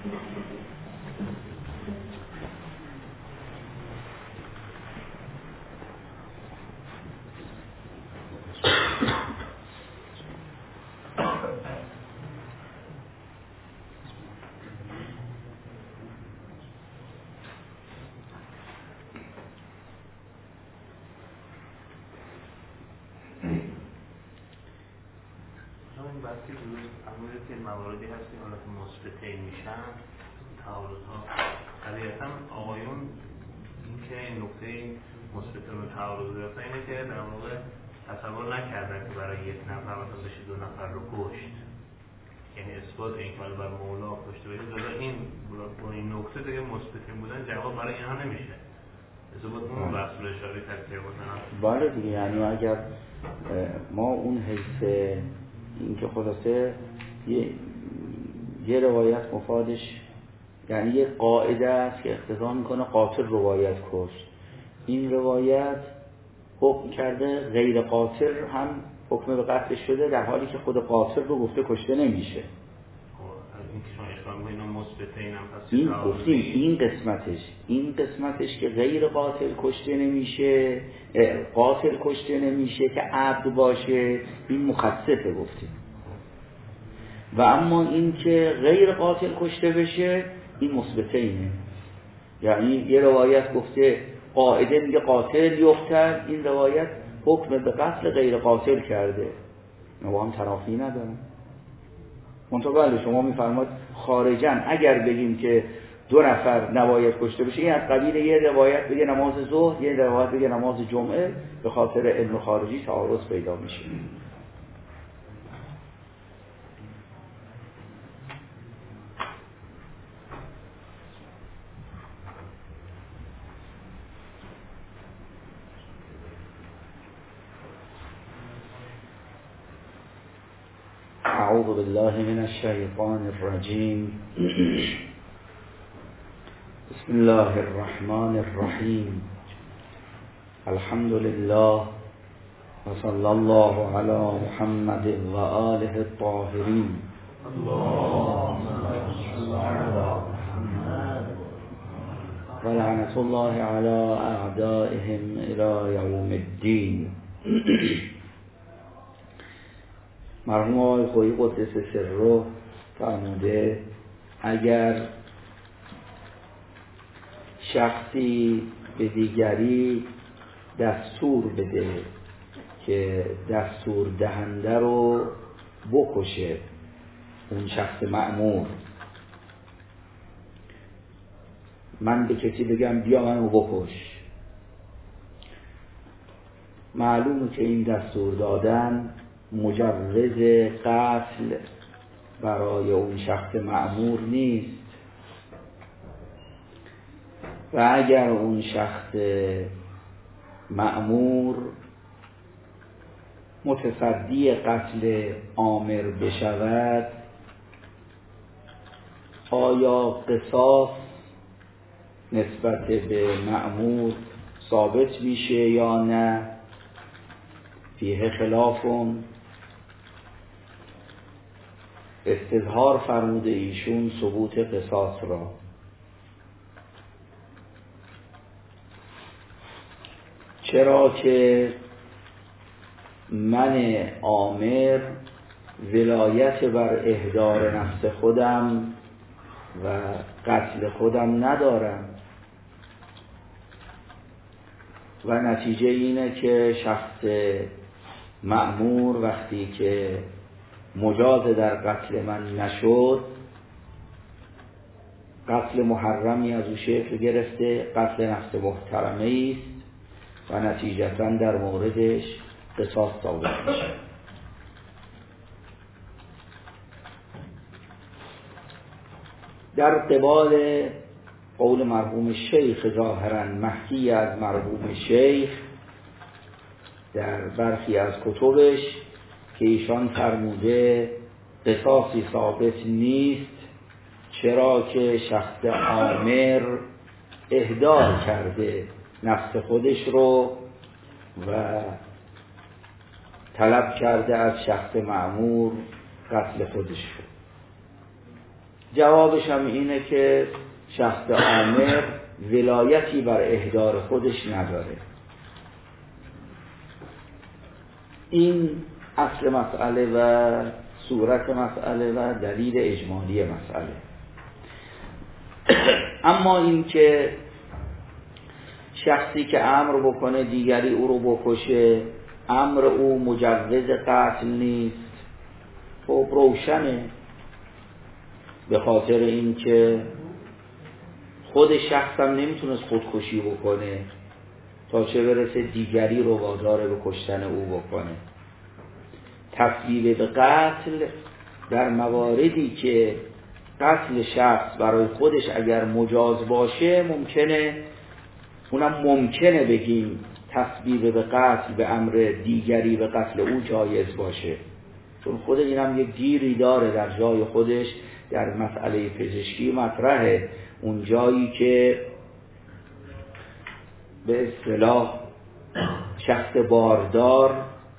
وقتی درست امروز که مواردی هست که حالت مثبتین میشن تعارض‌ها طبیعتاً آقایون این که این نکته مثبت رو تعارض گرفتن اینه که در واقع تصور نکردن که برای یک نفر مثلا بشه دو نفر رو کشت، یعنی اثبات این که بر مولا کشته بشه داده این با این نکته دیگه مثبتین بودن جواب برای اینها نمیشه. اثبات اون بحث رو اشاره تکرار بکنم. بله دیگه، یعنی اگر ما اون حس این که خلاصه یه روایت مفادش یعنی یه قاعده است که اقتضا میکنه قاتل روایت کشت، این روایت حکم کرده غیر قاتل هم حکم به قتل شده در حالی که خود قاتل رو گفته کشته نمیشه. این گفتیم این قسمتش که غیر قاتل کشته نمیشه، قاتل کشته نمیشه که عبد باشه، این مخصصه گفتیم. و اما این که غیر قاتل کشته بشه این مثبته اینه، یعنی یه روایت گفته قاعده میگه قاتل یقتل، این روایت حکم به قتل غیر قاتل کرده، با هم ترافی ندارن. منطقه بله شما میفرماد خارجاً اگر بگیم که دو نفر نباید کشته بشه، این از قبیل یه روایت بگه نماز ظهر، یه روایت بگه نماز جمعه، به خاطر علم خارجی تعارض پیدا میشه. اعوذ بالله من الشیطان الرجیم. بسم الله الرحمن الرحیم. الحمد لله و صلی الله علی محمد و آله الطاهرین. اللهم صل علی محمد و لعنة الله علی اعدائهم الی یوم الدین. مرحوم آقای خویی قدس سره فرموده اگر شخصی به دیگری دستور بده که دستور دهنده رو بکشه، اون شخص مأمور، من به کسی بگم بیا منو بکش، معلومه که این دستور دادن مجوز قتل برای اون شخص مأمور نیست. و اگر اون شخص مأمور متصدی قتل آمر بشود، آیا قصاص نسبت به مأمور ثابت میشه یا نه؟ فیه خلافون. استظهار فرموده ایشون ثبوت قصاص را. چرا که من آمر ولایت بر احضار نفس خودم و قتل خودم ندارم و نتیجه اینه که شخص مأمور وقتی که مجاز در قتل من نشد، قتل محرمی از او شکل گرفته، قتل نفس محترمه است و نتیجتاً در موردش قصاص ثابت میشه. در قبال قول مرحوم شیخ ظاهراً محکی از مرحوم شیخ در برخی از کتبش که ایشان فرموده قصاصی ثابت نیست، چرا که شخص آمر اهدار کرده نفس خودش رو و طلب کرده از شخص مأمور قتل خودش رو. جوابش هم اینه که شخص آمر ولایتی بر احضار خودش نداره. این اصل مسئله و صورت مسئله و دلیل اجمالی مسئله. اما این که شخصی که امر بکنه دیگری او رو بکشه، امر او مجوز قتل نیست، خب روشنه، به خاطر این که خود شخص هم نمیتونست خودکشی بکنه تا چه برسه دیگری رو وادار به کشتن او بکنه. تصویب به قتل در مواردی که قتل شخص برای خودش اگر مجاز باشه ممکنه، اونم ممکنه بگیم تصویب به قتل به امر دیگری به قتل او جایز باشه، چون خود اینم یه گیری داره در جای خودش در مسئله پزشکی مطرحه. اون جایی که به اصطلاح شخص باردار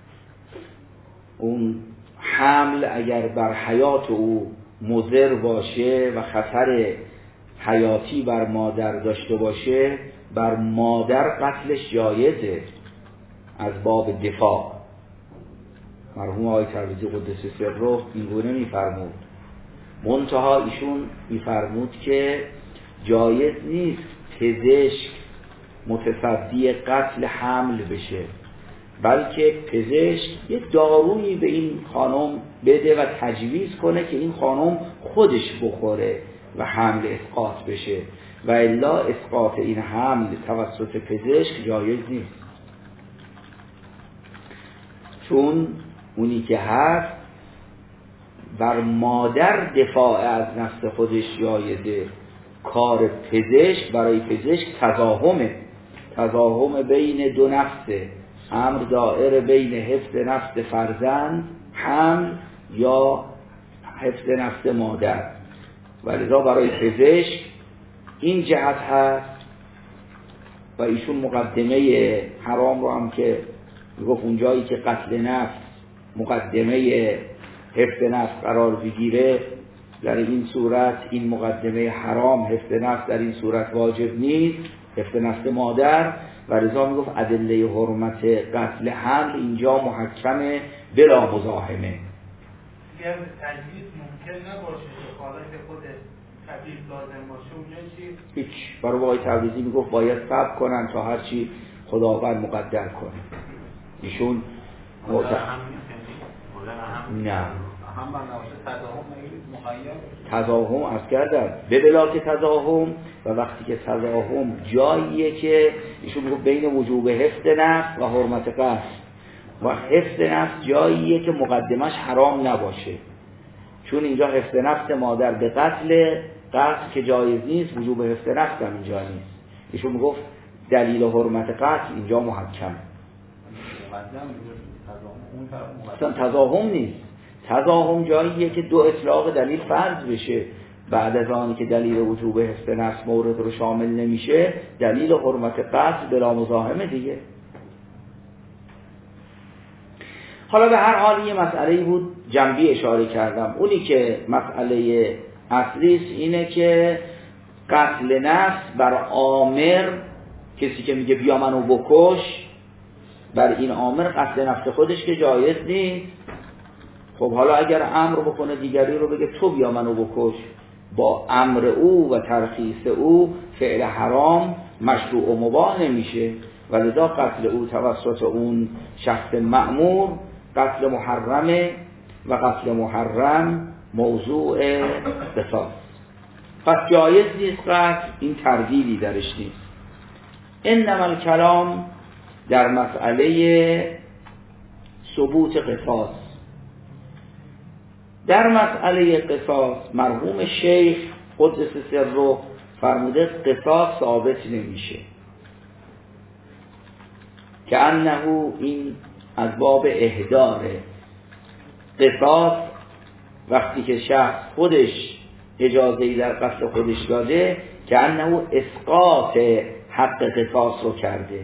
اون حمل اگر بر حیات او مضر باشه و خطر حیاتی بر مادر داشته باشه، بر مادر قتلش جایزه از باب دفاع. مرحوم آقای تبریزی قدس سره اینگونه میفرمود، منتها ایشون میفرمود که جایز نیست پزشک متصدی قتل حمل بشه، بلکه پزشک یه دارویی به این خانم بده و تجویز کنه که این خانم خودش بخوره و حمل اسقاط بشه، و الا اسقاط این حمل توسط پزشک جایز نیست، چون اونی که هست بر مادر دفاع از نفس خودش جایزه. کار پزشک برای پزشک تضاهم بین دو نفسه، امر دائر بین حفظ نفس فرزند حمل یا حفظ نفس مادر، ولذا برای پزشک این جهت هست. و ایشون مقدمه حرام رو هم که میگفت اونجایی که قتل نفس مقدمه حفظ نفس قرار بگیره، در این صورت این مقدمه حرام حفظ نفس در این صورت واجب نیست، حفظ نفس مادر، و لذا میگفت ادله حرمت قتل حمل اینجا محکمه بلا مزاحمه. اگر تجویز ممکن نباشه که حالا که خود طبیب لازم باشه اونجا چی؟ هیچ. برای آقای تبریزی میگفت باید صبر کنن تا هرچی خداوند مقدر کنه. ایشون نه تضاهم از کردن به بلاک تضاهم، و وقتی که تضاهم جاییه که ایشون میگفت بین وجوب حفظ نفس و حرمت قتل، و حفظ نفس جاییه که مقدمش حرام نباشه، چون اینجا حفظ نفس مادر به قتل که جایز نیست، وجوب حفظ نفس هم اینجا نیست. ایشون میگفت دلیل حرمت قتل اینجا محکم. اصلا تضاهم نیست، تضاهم جاییه که دو اطلاق دلیل فرض بشه، بعد از آنی که دلیل وجوب حفظ نفس مورد رو شامل نمیشه، دلیل حرمت قتل بلا مزاحمه دیگه. حالا به هر حال یه مسئله بود جنبی اشاره کردم، اونی که مسئله اصلیست اینه که قتل نفس بر آمر، کسی که میگه بیا منو بکش، بر این آمر قتل نفس خودش که جایز نیست. خب حالا اگر امر بکنه دیگری رو بگه تو بیا منو بکش، با امر او و ترخیص او فعل حرام مشروع و مباح نمیشه، ولذا قتل او توسط اون شخص مأمور قتل محرمه، و قتل محرم موضوع قصاص، پس جایز نیست قتل، این تردیدی درش نیست. انما الکلام در مسئله ثبوت قصاص. در مسئله قصاص مرحوم شیخ قدس سره فرموده قصاص ثابت نمیشه، که انه این از باب اهداره. قصاص وقتی که شخص خودش اجازه‌ای در قتل خودش داده، که انه اسقاط حق قصاص رو کرده.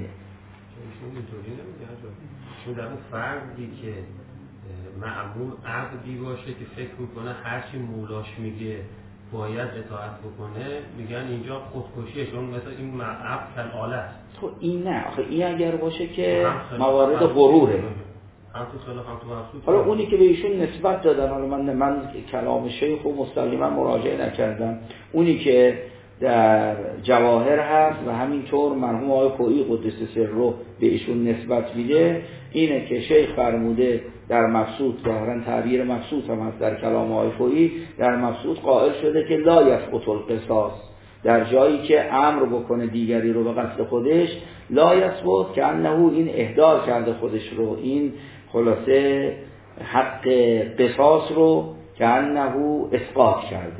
چون در اون فردی که معمول عبدی باشه که فکر میکنه هرچی مولاش میگه باید اطاعت بکنه، میگن اینجا خودکشیه، چون مثلا این عبد کل آله است. تو این نه، آخه این اگر باشه که موارد غروره. حالا اونی که به ایشون نسبت دادن، حالا من کلام شیخ و مستقیما مراجعه نکردم، اونی که در جواهر هست و همینطور مرحوم آقای خویی قدس سره به ایشون نسبت میده، اینه که شیخ فرموده در مبسوط، ظاهرا تعبیر مبسوط هم هست در کلام آقای خویی، در مبسوط قائل شده که لا یسقط القصاص، در جایی که امر بکنه دیگری رو به قتل خودش لا یسقط، که انه این اهدار کرده خودش رو، این خلاصه حق قصاص رو که انه اسقاط کرده.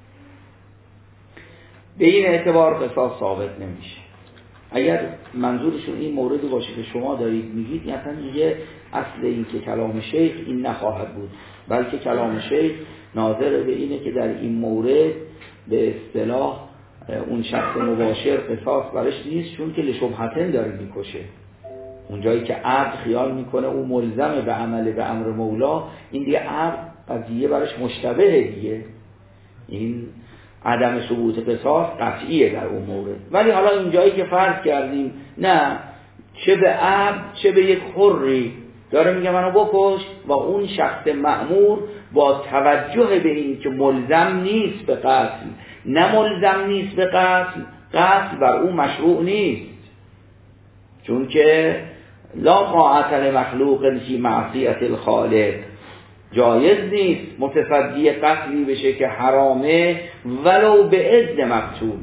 به این اعتبار قصاص ثابت نمیشه. اگر منظورشون این موردی باشه که شما دارید میگید، مثلا دیگه اصل این که کلام شیخ این نخواهد بود، بلکه کلام شیخ ناظر به اینه که در این مورد به اصطلاح اون شخص مباشر قصاص برش نیست، چون که لشبهتن داره میکشه. اون جایی که عبد خیال میکنه او ملزمه به عمل به امر مولا، این دیگه عبد قضیه برش مشتبهه دیگه، این عدم ثبوت قصاص قطعیه در اون مورد. ولی حالا این جایی که فرض کردیم نه، چه به عبد چه به یک حری داره میگه منو بکش، و اون شخص مأمور با توجه به این که ملزم نیست به قتل، نه ملزم نیست به قتل، قتل بر اون مشروع نیست، چون که لا طاعت لمخلوق فی معصیت الخالق، جایز نیست متصدی قتلی بشه که حرامه ولو به اذن مقتول.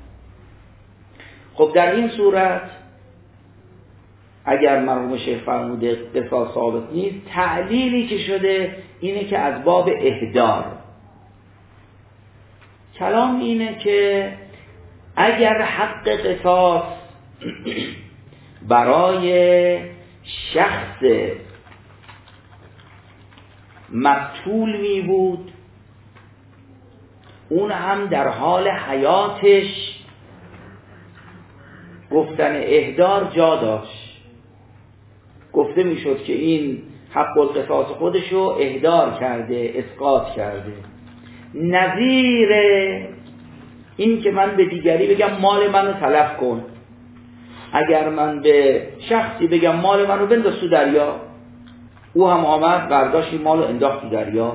خب در این صورت اگر مرحوم شیخ فرموده قصاص ثابت نیست، تعلیلی که شده اینه که از باب اهدار. کلام اینه که اگر حق قصاص برای شخص مقتول می بود، اون هم در حال حیاتش گفتن اهدار جا داشت، گفته می شد که این حق القصاص خودشو اهدار کرده، اسقاط کرده. نظیر این که من به دیگری بگم مال منو تلف کن، اگر من به شخصی بگم مال منو بنداز تو دریا، او هم آمد برداشت این مالو انداخت تو دریا،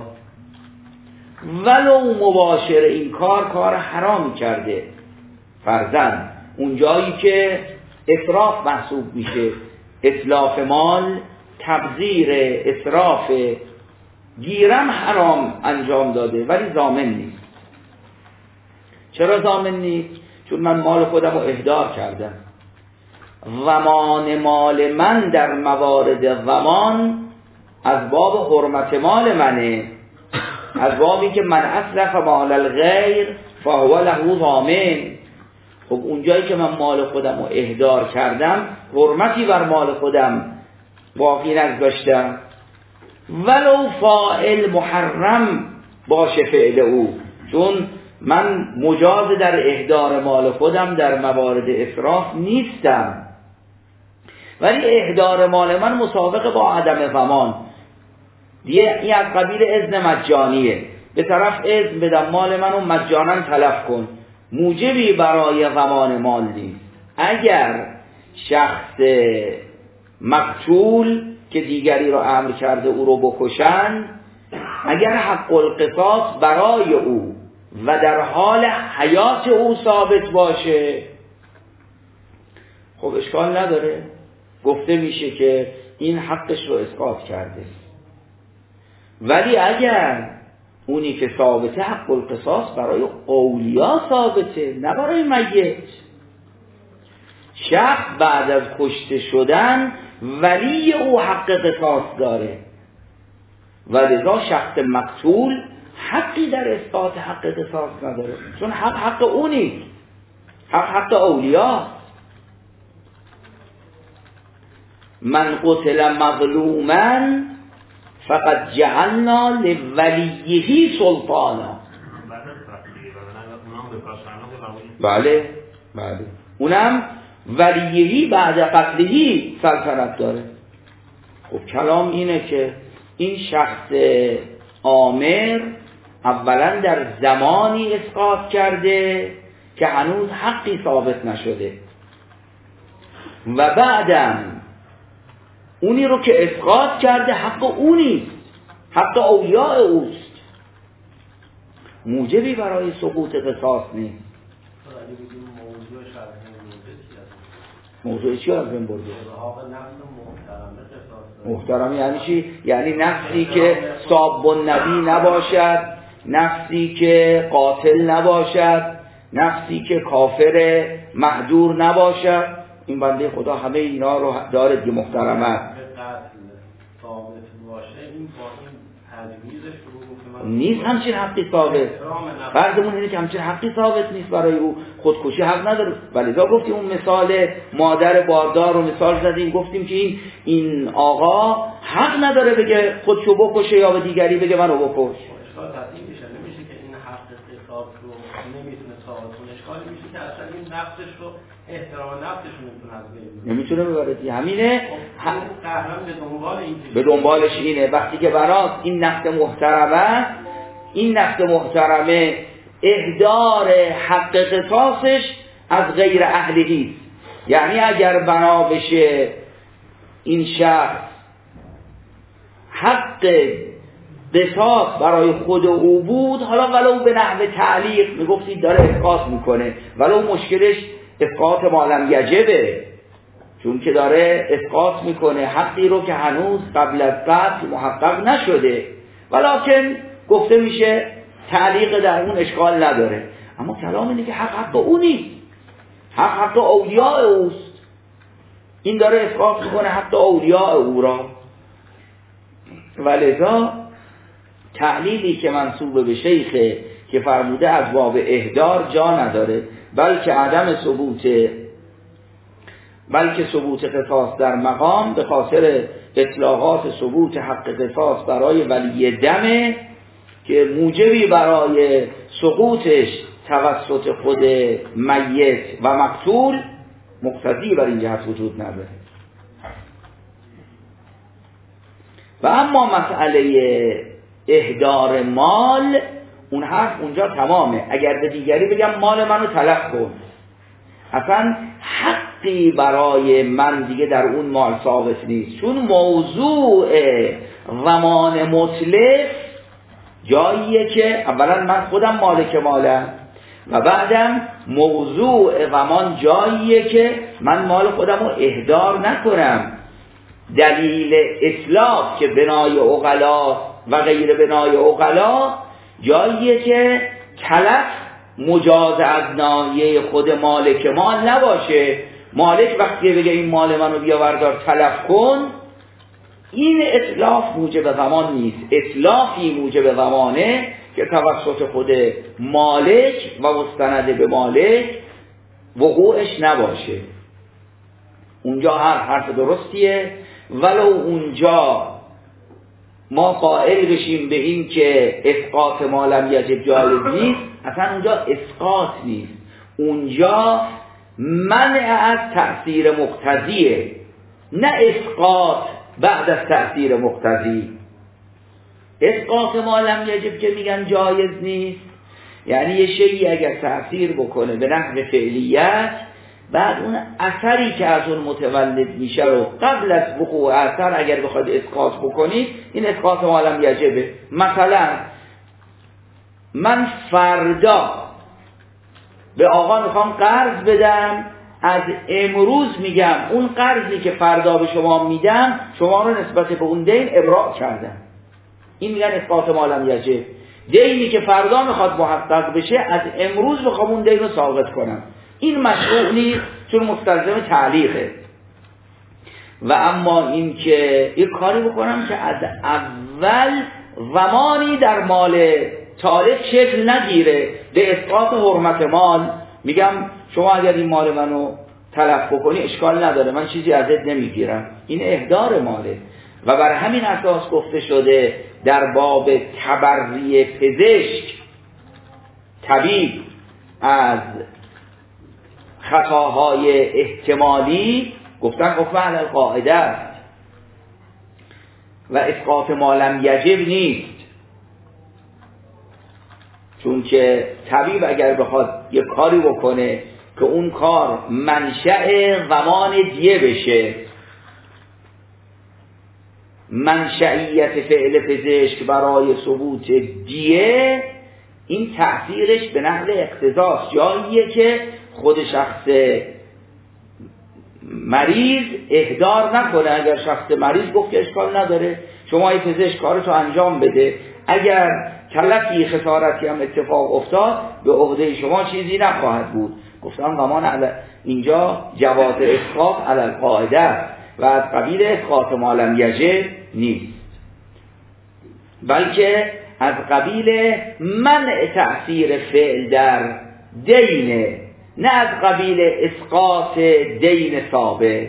ولو مباشر این کار حرامی کرده، فرضاً اون جایی که اسراف محسوب میشه، اتلاف مال، تبذیر، اسراف، گیرم حرام انجام داده ولی ضامن نیست. چرا ضامن نیست؟ چون من مال خودم رو اهدار کردم. ضمان مال من در موارد ضمان از باب حرمت مال منه، از بابی که من اصرف مال الغیر فهو له ضامن. خب اونجایی که من مال خودم رو اهدار کردم، حرمتی بر مال خودم باقی نگذاشتم، ولو فاعل محرم باشه فعل او، چون من مجاز در اهدار مال خودم در موارد اسراف نیستم، ولی اهدار مال من مسابقه با عدم ضمان دیگه، این از قبیل اذن مجانیه، به طرف اذن بدم مال منو مجانا تلف کن، موجبی برای ضمان مال نیست. اگر شخص مقتول که دیگری رو امر کرده او رو بکشن، اگر حق القصاص برای او و در حال حیات او ثابت باشه، خب اشکال نداره، گفته میشه که این حقش رو اسقاط کرده. ولی اگر اونی که ثابته حق القصاص برای اولیا ثابته، نه برای میت، شخص بعد از کشته شدن ولی او حق قصاص داره و لذا شخص مقتول حقی در اثبات حق قصاص نداره، چون حق اونی، حق اولیا. من قتل مظلوما فقد جعلنا لولیه سلطانا. بله اونم ولیهی بعد قتلهی سلطنت داره. خب کلام اینه که این شخص آمر اولا در زمانی اسقاط کرده که هنوز حقی ثابت نشده و بعدم اونی رو که اسقاط کرده حق اونیست، حق اولیاء اوست، موجبی برای سقوط قصاص نیست. موضوع چی از بین برده؟ محترم یعنی چی؟ یعنی نفسی که ساب النبی نباشد، نفسی که قاتل نباشد، نفسی که کافر مهجور نباشد. این بنده خدا همه اینا رو داره دیگه محترمه. نیست همچین حقی ثابت. فرضمون اینه که همچین حقی ثابت نیست برای او، خودکشی حق نداره. ولذا گفتیم اون مثال مادر باردار رو مثال زدیم، گفتیم که این آقا حق نداره بگه خودشو بکشه یا به دیگری بگه منو بکش. اشکال تصدیق میشه، نمیشه که این حق قصاص رو نمیتونه ثابت کنه. اشکال میشه که اصلا این نفسش رو احترام نفسش رو نمیتونه از بین ببره. نمیتونه ببره. همینه قهرمان به دنبالش اینه وقتی که براست این نفس محترمه، این نفس محترمه اهدار حق قصاصش از غیر اهلیه، یعنی اگر بنا بشه این شخص حق قصاص برای خود او بود، حالا ولو به نحو تعلیق میگفتید داره اسقاط میکنه، ولو مشکلش اسقاط ما لم یجبه، چون که داره اسقاط میکنه حقی رو که هنوز قبل از قتل محقق نشده، ولکن گفته میشه تعلیق در اون اشکال نداره. اما کلام اینه که حق او نیست، حق اولیاء اوست. این داره اسقاط میکنه حق اولیاء او را. ولذا تعلیلی که منسوب به شیخه که فرموده از باب اهدار جا نداره، بلکه ثبوت قصاص در مقام به خاطر اطلاقات ثبوت حق قصاص برای ولی دمه که موجبی برای سقوطش توسط خود میت و مقتول مقتضی بر این جهت وجود نداره. و اما مسئله اهدار مال، اون حرف اونجا تمامه. اگر به دیگری بگم مال منو تلف کن، اصلا حقی برای من دیگه در اون مال ثابت نیست، چون موضوع ضمان مطلق جاییه که اولا من خودم مالک مالم و بعدم موضوع ضمان جاییه که من مال خودم رو اهدار نکنم. دلیل اطلاق که بنای عقلا و غیر بنای عقلا جاییه که تلف مجاز از ناحیه خود مالک مال نباشه. مالک وقتی بگه این مال منو بیا بردار تلف کن، این اطلاف موجب ضمان نیست. اطلافی موجب ضمانه که توسط خود مالک و مستند به مالک وقوعش نباشه. اونجا حرف درستیه، ولو اونجا ما قائل بشیم به این که اسقاط ما لم یجب جایز نیست، اصلا اونجا اسقاط نیست، اونجا منع از تأثیر مقتضیه، نه اسقاط بعد از تأثیر مقتضی. اسقاط ما لم یجب که میگن جایز نیست، یعنی یه شیئی اگر تأثیر بکنه به نحو فعلیت، بعد اون اثری که از اون متولد میشه رو قبل از وقوع اثر اگر بخواید اسقاط بکنید، این اسقاط ما لم یجبه. مثلا من فردا به آقا میخوام قرض بدم، از امروز میگم اون قرضی که فردا به شما میدم شما رو نسبت به اون دین ابراء کردم، این میگن اسقاط ما لم یجب. دینی که فردا میخواد محقق بشه از امروز میخوام اون دین رو ثابت کنم، این مشروع نیست چون مستلزم تعلیقه. و اما این که یک کاری بکنم که از اول زمانی در مال تاریخ شکل نگیره به اسقاط حرمت مال، میگم شما اگر این مال منو تلف بکنی اشکال نداره، من چیزی ازت نمیگیرم، این اهدار ماله. و بر همین اساس گفته شده در باب تبری پزشک، طبیب از خطاهای احتمالی گفتن حکم علی القاعده است و اسقاط ما لم یجب نیست. چون که طبیب اگر بخواد یه کاری بکنه که اون کار منشأ ضمان دیه بشه، منشأیت فعل پزشک برای ثبوت دیه، این تأثیرش به نحو اقتضاست. جاییه که خود شخص مریض اهدار نکنه. اگر شخص مریض گفت که اشکال نداره، شما ای پزشک کارتو انجام بده، اگر کلفی خسارتی هم اتفاق افتاد به عهده شما چیزی نخواهد بود. گفتم ضمان اینجا جواز اسقاط علی القاعده و از قبیل اسقاط ما لم یجب نیست، بلکه از قبیل منع تأثیر فعل در دینه، نه از قبیل اسقاط دین ثابت.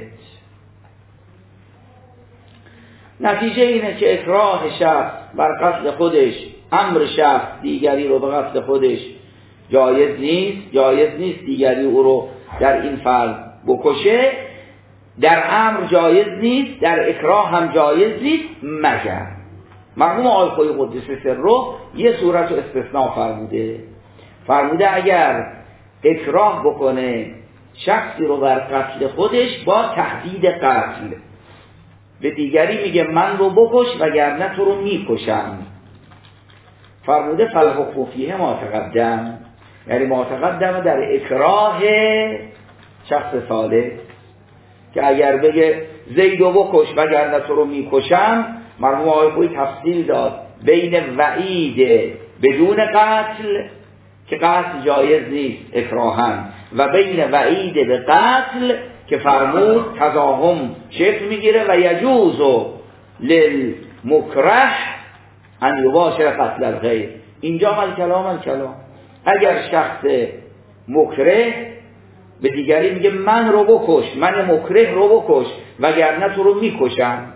نتیجه اینه که اکراه شخص بر قتل خودش، امر شخص دیگری رو به قتل خودش جایز نیست دیگری او رو در این فرض بکشه. در امر جایز نیست، در اکراه هم جایز نیست، مگر مرحوم آقای خویی قدس سره یه صورت رو استثناء فرموده اگر اکراه بکنه شخصی رو بر قتل خودش با تهدید قتل، به دیگری میگه من رو بکش وگرنه تو رو میکشم، فرموده فالحکم فیه ما تقدم، یعنی ما تقدم در اکراه شخص صالح که اگر بگه زیدو بکش وگرنه تو رو میکشم، مرحوم آقای خویی تفصیل داد بین وعید بدون قتل که قتل جایز نیست اکراهن و بین وعید به قتل که فرمود تضاهم شکل میگیره و یجوز للمکره ان یباشر قتل الغیر. اینجا الکلام اگر شخص مکره به دیگری میگه من رو بکش، من مکره رو بکش وگرنه تو رو میکشم،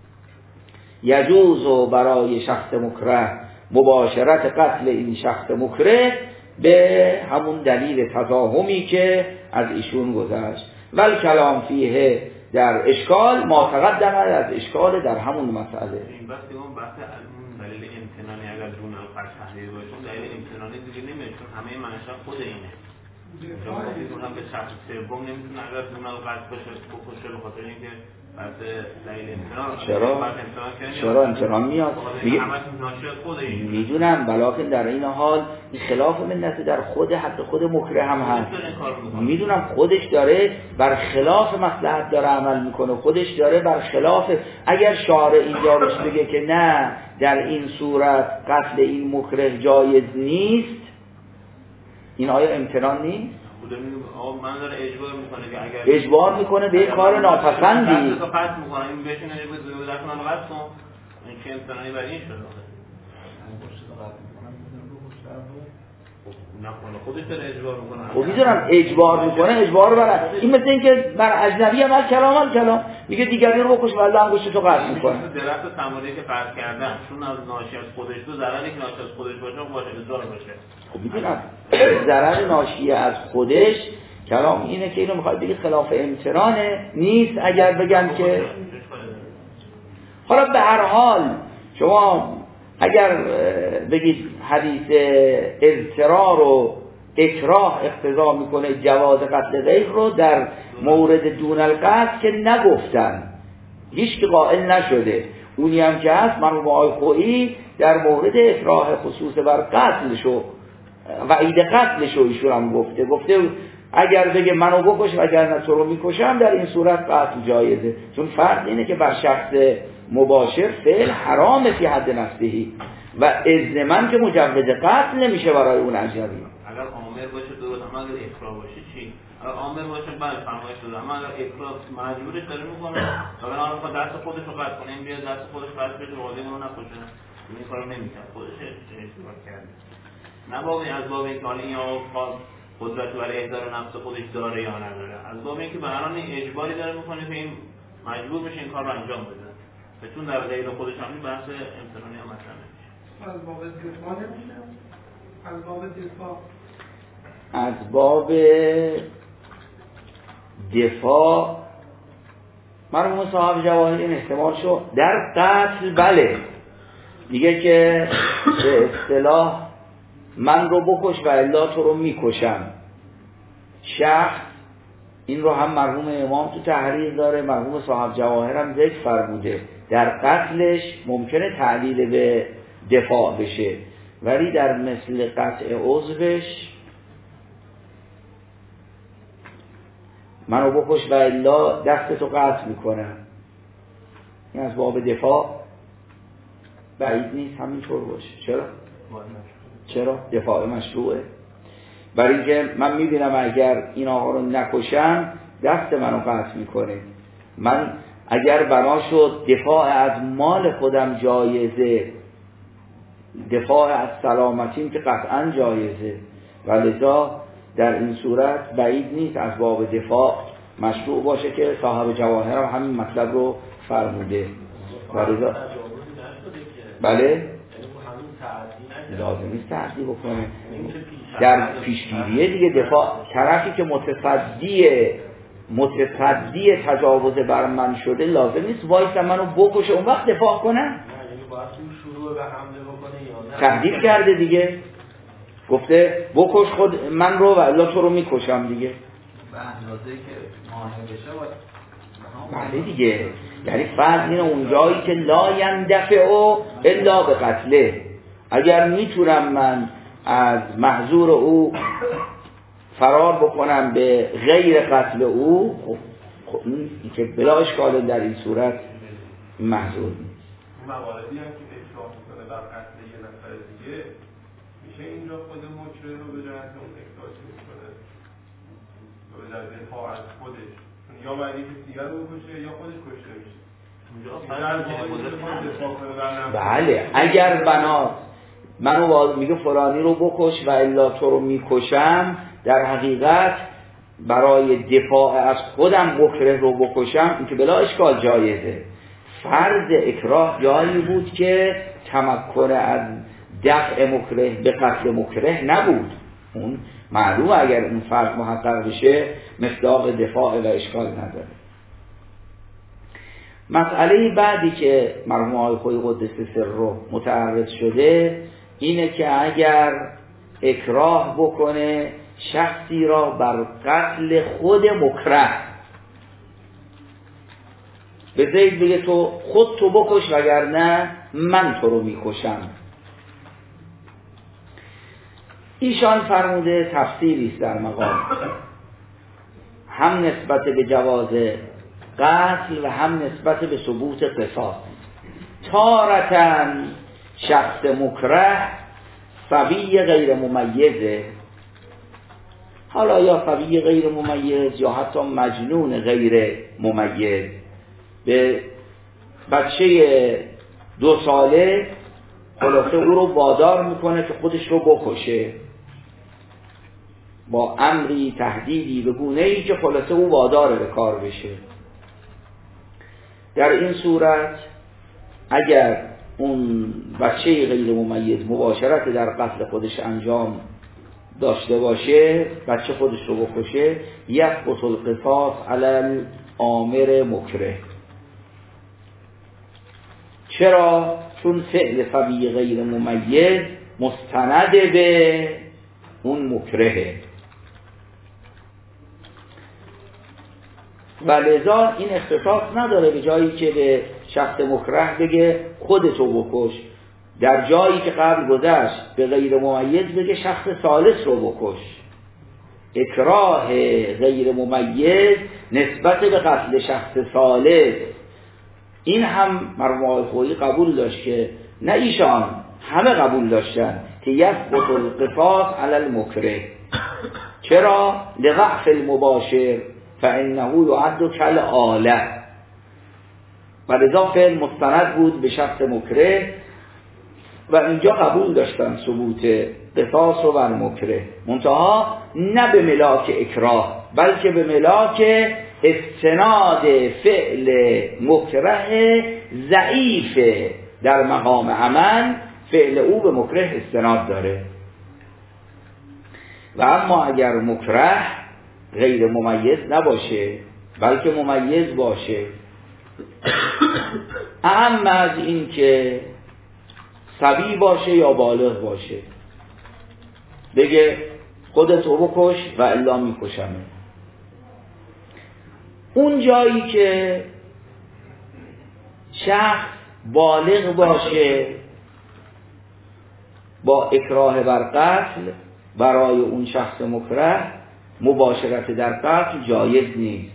یجوز برای شخص مکره مباشرت قتل این شخص مکره به همون دلیل تضاهمی که از ایشون گذشت. ول کلام فیه در اشکال ما تقدم از اشکال در همون مسئله. این بحث دلیل امتنانی اگر دون القطع تحلیل باشه، دلیل امتنانی دیگه نمیشه، چون همه منشأ خود اینه. اون هم به شخص سوم نمیتونه اگر دون القطع باشه بکشه، به خاطر اینکه بحث دلیل امتنان. چرا امتنان میاد؟ میدونم، بلکه در این حال این خلاف منت در خود حتی خود مکره هم هست. میدونم خودش داره بر خلاف مصلحت داره عمل میکنه، خودش داره بر خلاف. اگر شارع اینجا بهش بگه که نه در این صورت قتل این مکره جایز نیست، این آیا امتنان نیست؟ من داره اجبار میکنه که اگر اجبار میکنه به کار ناپسندی دستو قطع میکنه، این بهشون نمیگه دست منو قطع کن، این که امتنانی برای این شده نکنه، خودش داره اجبار میکنه. خب میدونم اجبار میکنه، اجبار برای این مثل این که بر اجنبی عمل کلام میگه دیگری رو بکش والله انگشت تو قطع میکنه. درخت ثمری که قطع کردن چون از ناشی از خودش تو ضرری که ناشی از خودش باشه اجبار باشه. خب میدونم ضرر ناشی از خودش کلام اینه که اینو میخواد بگید خلاف امتنانه نیست. اگر بگم که حالا به هر حال شما اگر بگید حدیث اضطرار و اکراه اقتضا میکنه جواز قتل غیر رو، در مورد دون القتل که نگفتن، هیچ که قائل نشده. اونی هم که هست مرحوم آقای خویی در مورد اکراه خصوص بر قتلشو وعید قتلشو ایشون هم گفته اگر بگه منو بکش و اگر نه تو رو میکشم در این صورت قتل جایزه، چون فرق اینه که بر شخص مباشر فعل حرام فی حد نفسهی و اذن من که مجوز قتل نمیشه برای اون اجنبی. اگر آمر باشه درست، اما اگر اکراه باشه چی؟ اگر آمر باشه بعد فرمایش داده، اما اگر اکراه مجبورش داره میکنه اگر آن با دست خودش رو قطع کنه، این بیاد دست خودش قطع بشه واضح اون نکشه، این کارو نمیکنه، خودش اشتباه کرده. نه باب از باب اینکه حالا این قدرت برای احضار نفس خودش داره یا نداره، از باب اینکه به هر حال اجباری داره میکنه که این مجبور بشه این کار رو انجام بده، چون در غیر خودش هم بحث امتنانی هم مطرح نمیشه. از باب دفاع نمیشه؟ از باب دفاع از باب دفاع مرحوم صاحب جواهر این احتمال شو در قتل بله، میگه که به اصطلاح من رو بکش و الا تو رو میکشم. شخص این رو هم مرحوم امام تو تحریر داره، مرحوم صاحب جواهر هم ذکر فرموده، در قتلش ممکنه تعلیل به دفاع بشه، ولی در مثل قطع عضوش منو بکش و الا دستتو قطع میکنم، این از باب دفاع بعید نیست همینطور باشه. چرا؟ دفاع مشروعه. برای اینکه من میبینم اگر این آقا رو نکشم دست منو قطع میکنه، من اگر بنا شد دفاع از مال خودم جایزه، دفاع از سلامتیم که قطعا جایزه، ولذا در این صورت بعید نیست از باب دفاع مشروع باشه که صاحب جواهر هم همین مطلب رو فرموده. ولذا بله لازم نیست تعدی بکنه در پیشگیریه دیگه. دفاع طرفی که متصدی تجاوز بر من شده لازم نیست وایسا منو بکشه اون وقت دفاع کنم. تهدید کرده دیگه، گفته بکش خود من رو و الا تو رو میکشم دیگه. به اندازه که مانع بشه بله دیگه، یعنی فرض اینه اونجایی که لا یندفع الا به قتله، اگر میتونم من از محظور او فرار بکنم به غیر قتل او، خب این که بلا اشکال در این صورت محظور نیست. مواردی هم که اکراه میکنه بر قتل یه نفر دیگه میشه اینجا خود مکره رو به جهت اون اکراه میکنه و به جهت دفاع از خودش، یا باید یکی دیگر رو بکشه یا خودش کشته میشه. بله اگر بنا منو میگه فلانی رو بکش و الا تو رو میکشم، در حقیقت برای دفاع از خودم مکره رو بکشم، این که بلا اشکال جایزه. فرض اکراه جایی بود که تمکن از دفع مکره به قتل مکره نبود، اون معلوم اگر اون فرض محقق بشه مصداق دفاع و اشکال نداره. مسئله بعدی که مرحوم آقای خویی قدس سره متعرض شده اینه که اگر اکراه بکنه شخصی را بر قتل خود مکره، به زید بگه تو خود تو بکش وگرنه من تو رو میکشم. ایشان فرموده تفصیلی است در مقام، هم نسبت به جواز قتل و هم نسبت به ثبوت قصاص. تارتاً شخص مکره صبی غیر ممیزه، حالا یا صبی غیر ممیز یا حتی مجنون غیر ممیز، به بچه 2 ساله خلاصه او رو وادار میکنه که خودش رو بکشه با امری تهدیدی به گونه‌ای که خلاصه او وادار به کار بشه. در این صورت اگر اون بچه غیر ممیز مباشرت در قتل خودش انجام داشته باشه، بچه خودش رو بکشه، یسقط القصاص علی الآمر مکره. چرا؟ چون فعل صبی غیر ممیز مستند به اون مکرهه و لذا این اختصاص نداره به جایی که به شخص مکره بگه خودتو بکش، در جایی که قبل گذشت به غیر ممیز بگه شخص ثالث رو بکش. اکراه غیر ممیز نسبت به قتل شخص ثالث، این هم مرحوم آقای خویی قبول داشت که نه ایشان، همه قبول داشتن که یسقط القصاص علی المکره. چرا؟ لضعف المباشر فانه یعد کالآله، و لذا فعل مستند بود به شخص مکره و اینجا قبول داشتن ثبوت قصاص رو بر مکره، منتها نه به ملاک اکراه بلکه به ملاک استناد فعل مکره ضعیف در مقام عمل، فعل او به مکره استناد داره. و اما اگر مکره غیر ممیز نباشه بلکه ممیز باشه، اهم از این که صبی باشه یا بالغ باشه، بگه خودتو بکش و الا میکشمه. اون جایی که شخص بالغ باشه با اکراه بر قتل برای اون شخص مکره مباشرت در قتل جایز نیست.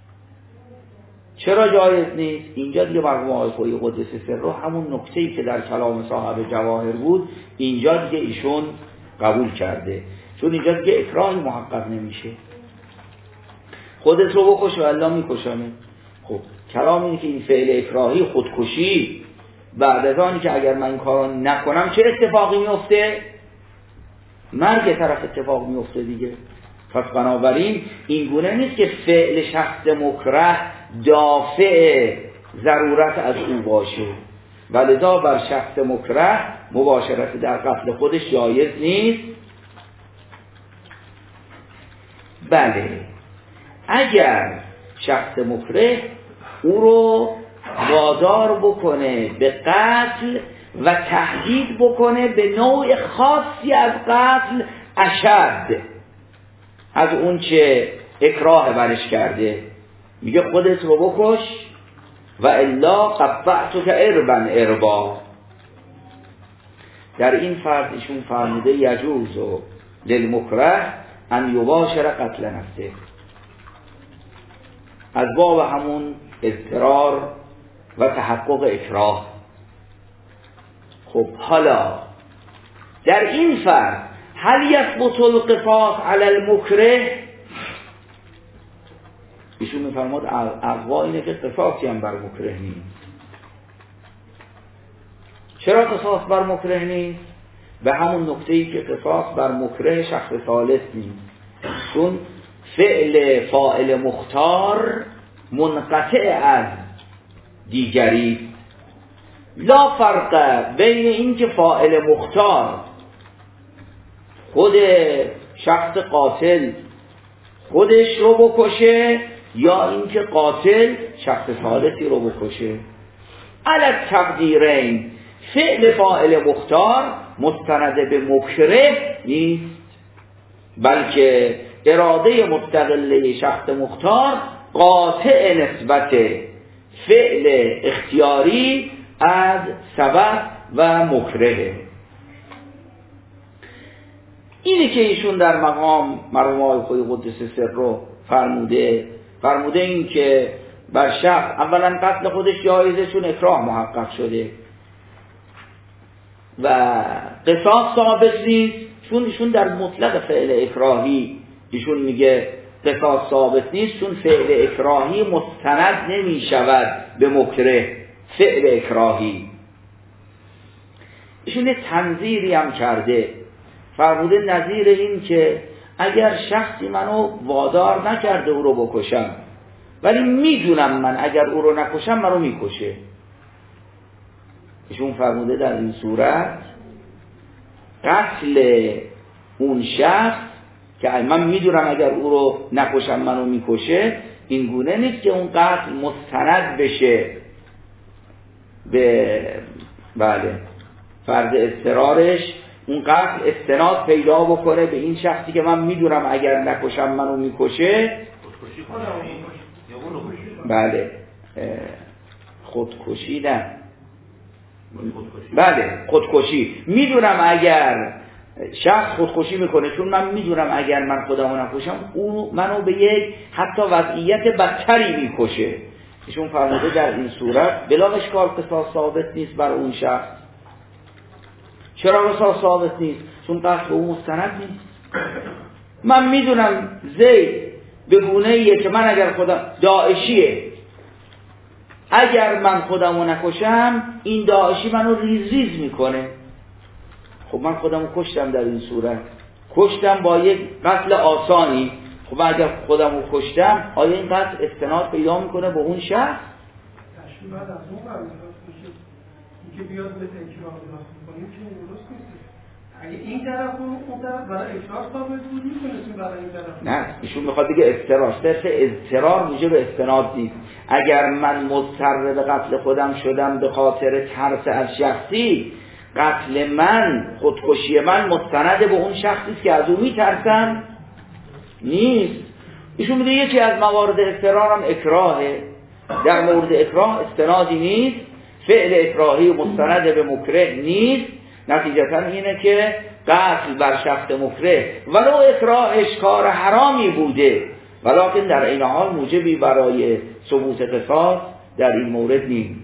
چرا جایز نیست؟ اینجا دیگه مرحوم آقای خویی قدس سره همون نکته‌ای که در کلام صاحب جواهر بود اینجا دیگه ایشون قبول کرده، چون اینجا دیگه اکراه محقق نمیشه. خودت رو بکش و الا میکشمه. خب کلام اینه که این فعل اکراهی خودکشی بعد از آنی که اگر من این کارو نکنم چه اتفاقی میفته؟ مرگ طرف اتفاق میفته دیگه. پس بنابراین این گونه نیست که فعل شخص مکره دافع ضرورت از او باشه، ولذا بر شخص مکره مباشرت در قتل خودش جایز نیست. بله اگر شخص مکره او رو وادار بکنه به قتل و تهدید بکنه به نوع خاصی از قتل اشد از اون چه اکراه برش کرده، میگه خودت رو بکش و الا قطعتک اربا اربا. در این فرض ایشون فرموده یجوز للمکره ان یباشر قتل نفسه، از باب همون اضطرار و تحقق اکراه. خب حالا در این فرض هل یثبت القصاص علی المکره؟ ایشون میفرماد اقوا اینه که قصاصی هم بر مکره نیست. چرا قصاص بر مکره نیست؟ به همون نکته‌ای که قصاص بر مکره شخص ثالث نیست، چون فعل فاعل مختار منقطع از دیگری. لا فرق بین این که فاعل مختار خود شخص قاتل خودش رو بکشه یا این که قاتل شخص ثالثی رو بکشه. علی تقدیرین فعل فاعل مختار مستند به مکره نیست، بلکه اراده مستقله شخص مختار قاطع نسبت فعل اختیاری از سبب و مکره. اینه که ایشون در مقام مرحوم آقای خویی قدس سره فرموده این که بر شخص اولا قتل خودش جایزه چون اکراه محقق شده و قصاص ثابت نیست، چون ایشون در مطلق فعل اکراهی ایشون میگه قصاص ثابت نیست، چون فعل اکراهی مستند نمی شود به مکره. فعل اکراهی ایشون تنظیری هم کرده، فرموده نظیر این که اگر شخصی منو وادار نکرده او رو بکشم ولی میدونم من اگر او رو نکشم منو میکشه، ایشون فرموده در این صورت قتل اون شخص که من میدونم اگر او رو نکشم منو میکشه این گونه نیست که اون قتل مستند بشه به فرض اضطرارش، اون قتل استناد پیدا بکنه به این شخصی که من میدونم اگر نکشم منو میکشه. بله خودکشی نه، بله خودکشی. میدونم اگر شخص خودکشی میکنه چون من میدونم اگر من خودمو نکشم او منو به یک حتی وضعیت بدتری میکشه. ایشون فرموده در این صورت بلا اشکال قصاص ثابت نیست بر اون شخص. چرا قصاص ثابت نیست؟ چون قتل او مستند نیست. من میدونم زید به گونه‌ایه که من اگر خودم داعشیه، اگر من خودمو نکشم این داعشی منو ریز ریز میکنه. خب من خودمو کشتم، در این صورت کشتم با یک قتل آسانی. خب اگر خودمو کشتم آیا این قتل استناد پیدا میکنه به اون شخص؟ تشریح بعد از اون قرار میشه که بیاد به اکراه دست میکنیم که درست نیست. اگه این طرف و اون طرف برای اکراه ثابت بود میتونستیم برای این طرف. نه ایشون میخواد بگه اضطرار، صرف اضطرار موجب استناد نیست. اگر من مضطر به قتل خودم شدم به خاطر ترس از شخصی قتل من، خودکشی من مستند به اون شخصی که از او میترسم نیست. ایشون میگه یکی از موارد اضطرار هم اکراهه. در مورد اکراه استنادی نیست، فعل اکراهی مستند به مکره نیست. نتیجتا اینه که قتل بر شخص مکره ولو اکراهش کار حرامی بوده ولکن در این حال موجبی برای ثبوت قصاص در این مورد نیست.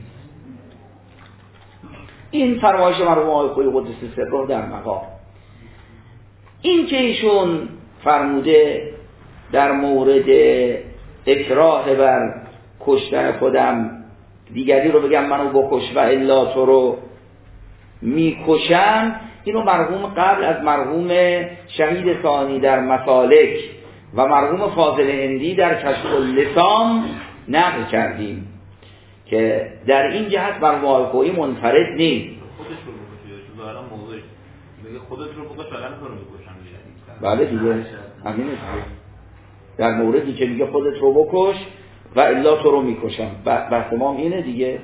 این فرمایش مرحوم آقای خویی قدس سره در مقام. این که ایشون فرموده در مورد اکراه بر کشتن خودم دیگری رو بگم منو بکش و الا تو رو میکشم، اینو مرحوم قبل از مرحوم شهید ثانی در مسالک و مرحوم فاضل هندی در کشف اللسان نقل کردیم که در این جهت مرحوم آقای خویی منفرد نیست. خودش رو بکشه ظاهرا موضوعش میگه خودت رو بکش وگرنه تو رو میکشم دیگه. بله دیگه همین است. در موردی که میگه خودت رو بکش و الا تو رو میکشم، بحث ما اینه دیگه.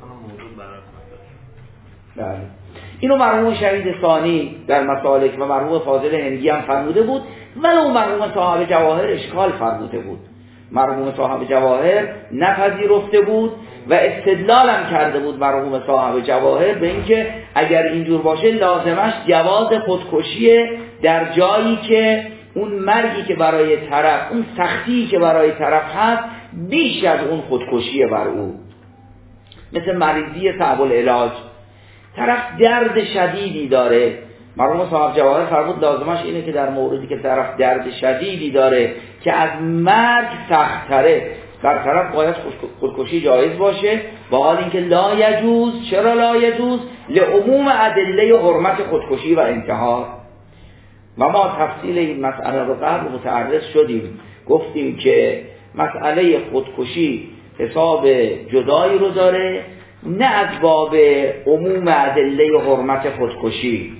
بله. اینو مرحوم شهید ثانی در مسالک و مرحوم فاضل هندی هم فرموده بود، ولو مرحوم صاحب جواهر اشکال فرموده بود. مرحوم صاحب جواهر نپذیرفته بود و استدلالم کرده بود مرحوم صاحب جواهر به اینکه اگر اینجور باشه لازمش جواز خودکشی در جایی که اون مرگی که برای طرف، اون سختی که برای طرف هست بیش از اون خودکشی بر او. مثل مریضی صعب العلاج، طرف درد شدیدی داره، مرحوم صاحب جواهر فرمود لازمش اینه که در موردی که طرف درد شدیدی داره که از مرگ سخت تره، در طرف باید خودکشی جایز باشه، با حال اینکه لا یجوز. چرا لا یجوز؟ لعموم ادله حرمت خودکشی و انتحار. و ما تفصیل این مسئله رو قبل متعرض شدیم، گفتیم که مسئله خودکشی حساب جدایی رو داره، نه از باب عموم ادله حرمت خودکشی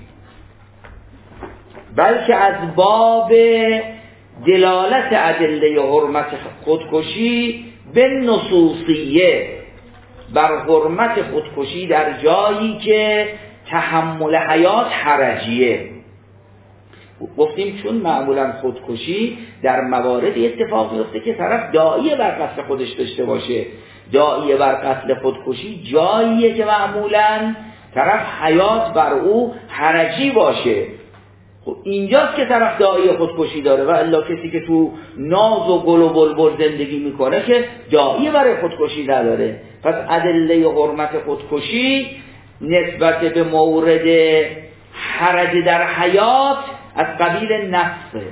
بلکه از باب دلالت ادله حرمت خودکشی به نصوصیه بر حرمت خودکشی در جایی که تحمل حیات حرجیه. گفتیم چون معمولا خودکشی در مواردی اتفاق میفته که طرف داعیه بر قتل خودش داشته باشه. داعیه بر قتل خودکشی جاییه که معمولا طرف حیات بر او حرجی باشه. خب اینجاست که طرف داعیه خودکشی داره و الا کسی که تو ناز و گل و بلبل زندگی میکنه که داعیه برای خودکشی نداره. پس ادله حرمت خودکشی نسبت به مورد حرج در حیات از قبیل نفسه،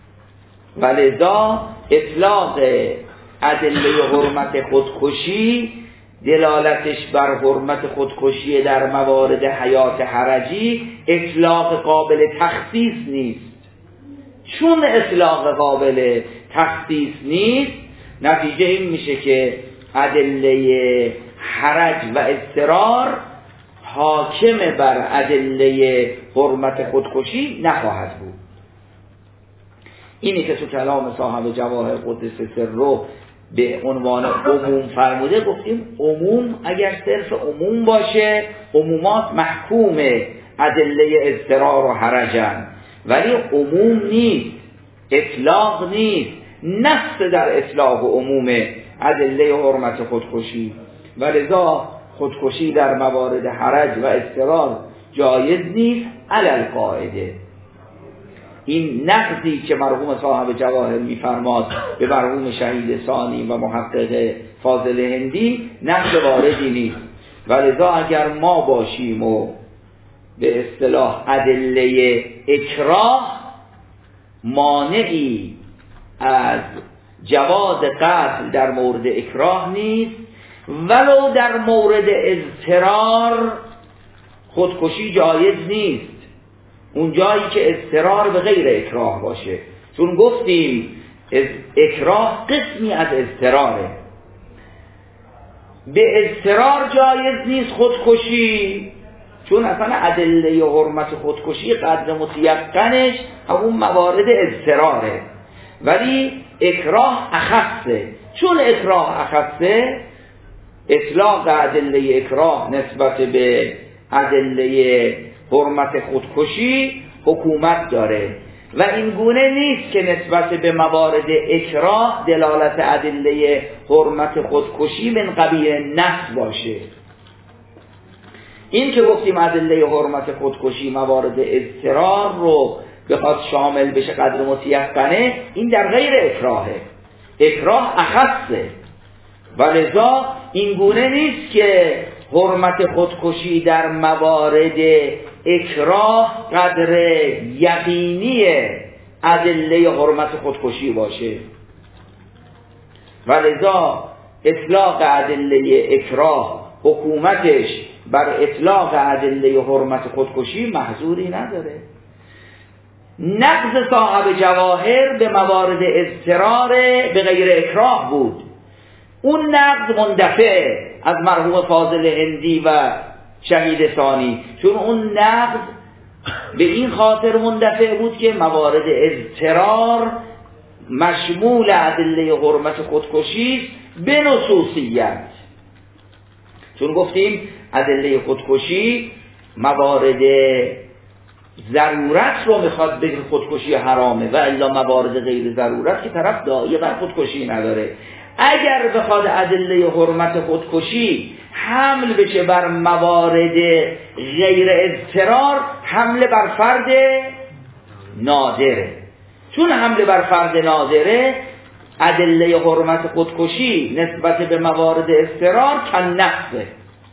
ولذا اطلاق ادله حرمت خودکشی دلالتش بر حرمت خودکشی در موارد حیات حرجی اطلاق قابل تخصیص نیست. چون اطلاق قابل تخصیص نیست، نتیجه این میشه که ادله حرج و اضطرار حاکم بر ادله حرمت خودکشی نخواهد بود. اینی که تو کلام صاحب جواهر قدس سره به عنوان عموم فرموده. گفتیم عموم اگر صرف عموم باشه، عمومات محکوم ادله اضطرار و حرجن، ولی عموم نیست، اطلاق نیست، نص در اطلاق و عموم ادله حرمت خودکشی. ولذا خودکشی در موارد حرج و اضطرار جایز نیست علی القاعده. این نقضی که مرحوم صاحب جواهر میفرماد به مرحوم شهید ثانی و محقق فاضل هندی نقض واردی نیست. ولذا اگر ما باشیم و به اصطلاح ادله اکراه مانعی از جواز قتل در مورد اکراه نیست، ولو در مورد اضطرار خودکشی جایز نیست، اون جایی که اضطرار به غیر اکراه باشه. چون گفتیم اکراه قسمی از اضطراره. به اضطرار جایز نیست خودکشی، چون اصلا ادله حرمت خودکشی قدر متیقنش همون موارد اضطراره، ولی اکراه اخصه. چون اکراه اخصه، اطلاق ادله اکراه نسبت به ادله حرمت خودکشی حکومت داره و این گونه نیست که نسبت به موارد اکراه دلالت ادله حرمت خودکشی من قبیل نص باشه. این که گفتیم ادله حرمت خودکشی موارد اضطرار رو بخواد شامل بشه قدر متیقنه، این در غیر اکراهه. اکراه اخصه و لذا این گونه نیست که حرمت خودکشی در موارد اکراه قدر یقینی ادله حرمت خودکشی باشه و لذا اطلاق ادله اکراه حکومتش بر اطلاق ادله حرمت خودکشی محظوری نداره. نقض صاحب جواهر به موارد اضطرار به غیر اکراه بود. اون نقض مندفع از مرحوم فاضل هندی و شهید ثانی، چون اون نقض به این خاطر مندفع بود که موارد اضطرار مشمول ادله حرمت خودکشی به نصوصیت، چون گفتیم ادله خودکشی موارد ضرورت رو میخواد بگه خودکشی حرامه و الا موارد غیر ضرورت که طرف داعی بر خودکشی نداره. اگر بخواد ادله حرمت خودکشی حمل بشه بر موارد غیر اضطرار، حمل بر فرد نادره. چون حمل بر فرد نادره، ادله حرمت خودکشی نسبت به موارد اضطرار کن نقصه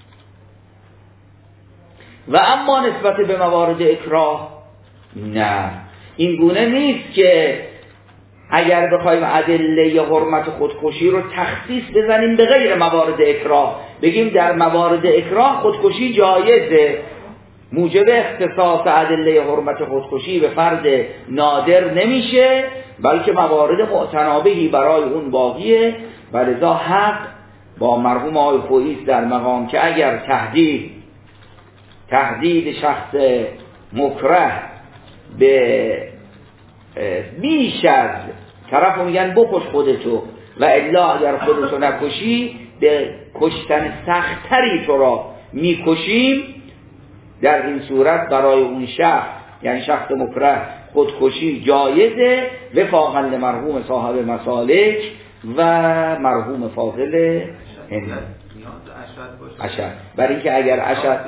و اما نسبت به موارد اکراه نه. این گونه نیست که اگر بخوایم ادله حرمت خودکشی رو تخصیص بزنیم به غیر موارد اکراه، بگیم در موارد اکراه خودکشی جایزه، موجب اختصاص ادله حرمت خودکشی به فرد نادر نمیشه، بلکه موارد معتنابهی برای اون باقیه و لذا حق با مرحوم آقای خویی در مقام که اگر تهدید شخص مکره به بیش از طرف میگن بکش خودتو و الا اگر خودتو نکشی به کشتن سختری تو را میکشیم، در این صورت برای اون شخص یعنی شخص مکره خودکشی جایزه وفاقا لمرحوم صاحب مسالک و مرحوم فاضل هندی. اشد برای اینکه اگر اشد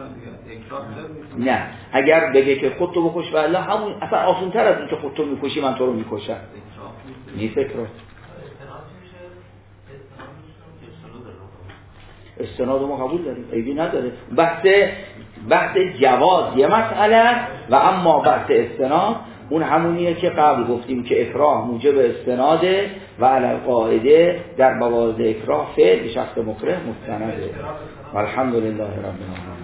نه، اگر بگه که خودتو بکش و الله همون اصلا آسان تر از این که خودتو میکشی من تو رو میکشم نیست. اکراه استناد ما قبول داریم، عیبی نداره. بحث جواز یه مسئله و اما بحث استناد اون همونیه که قبل گفتیم که اکراه موجب استناده و علی القاعده در موارد اکراه فعل به شخص مکره مستنده. والحمدلله رب العالمین.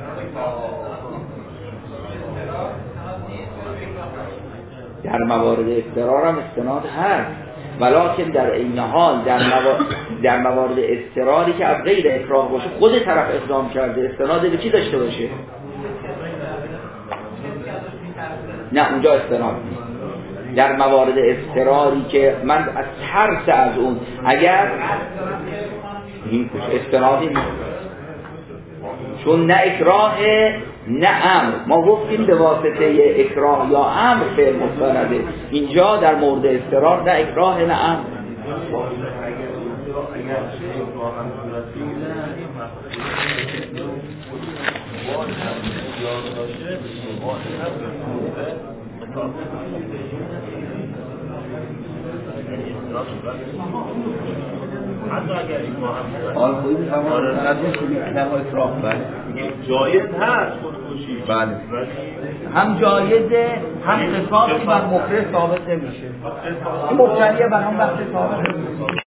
در موارد اضطرار هم استناد هست، ولکن در این حال در موارد اضطراری که از غیر اکراه باشه خود طرف اقدام کرده استناد به چی داشته باشه؟ نه اونجا استناد نیست. در موارد اضطراری که من از ترس از اون اگر این استنادی نیست، چون نه اکراه نه امر. ما گفتیم به واسطه اکراه یا امر فعل مستنده، اینجا در مورد اضطرار نه اکراه نه امر. حال خویی می‌فهمم ندیش کنم اکراه جایز هست خودکشی، بله هم جایزه هم قصاصی بر مکره ثابت نمیشه. این مبتلیه بر هم بحث ثابت نمیشه.